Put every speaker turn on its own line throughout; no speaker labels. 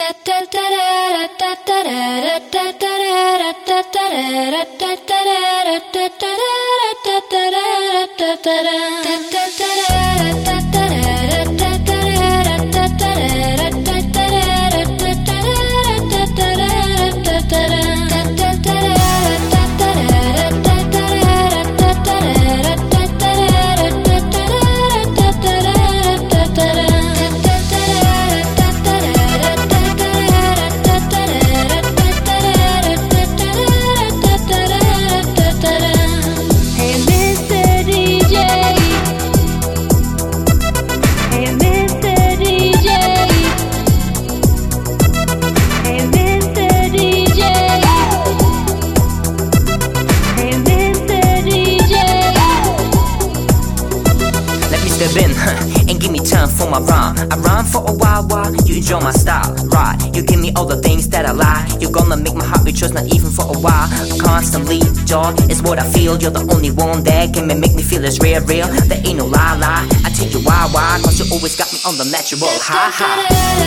Step in and give me time for my rhyme. I rhyme for a while you enjoy my style, right? You give me all the things that I like. You're gonna make my heart rejoice, not even for a while. Constantly, joy is what I feel. You're the only one that can make me feel it's real. There ain't no lie. I take you why, cause you always got me on the natural high.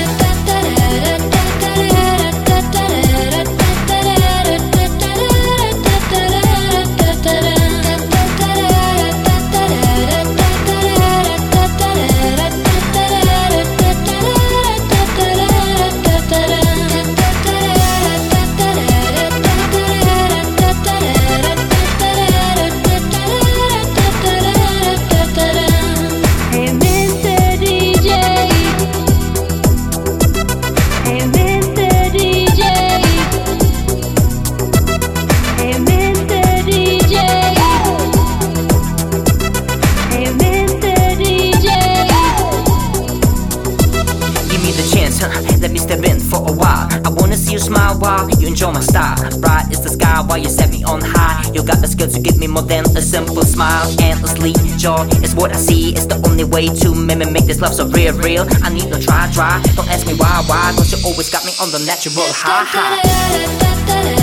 Let me step in for a while. I wanna see you smile while you enjoy my style. Bright is the sky while you set me on high. You got the skill to give me more than a simple smile. Endlessly, joy is what I see. It's the only way to make this love so real. I need no try. Don't ask me why, cause you always got me on the natural high.